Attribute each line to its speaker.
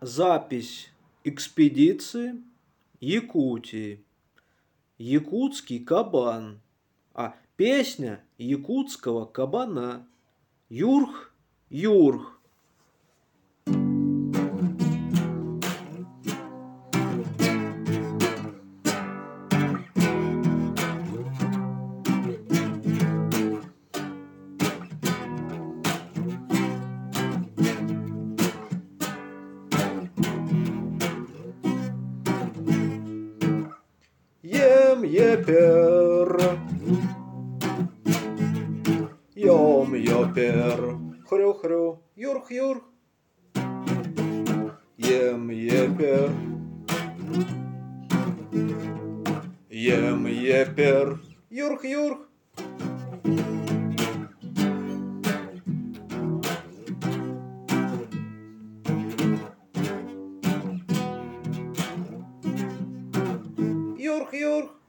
Speaker 1: Запись экспедиции Якутии. Якутский кабан. Песня якутского кабана. Юрх, юрх. Ем-епер, ем-епер, хрю-хрю, юрх-юрх. Ем-епер, ем-епер, юрх-юрх. Юрх-юрх.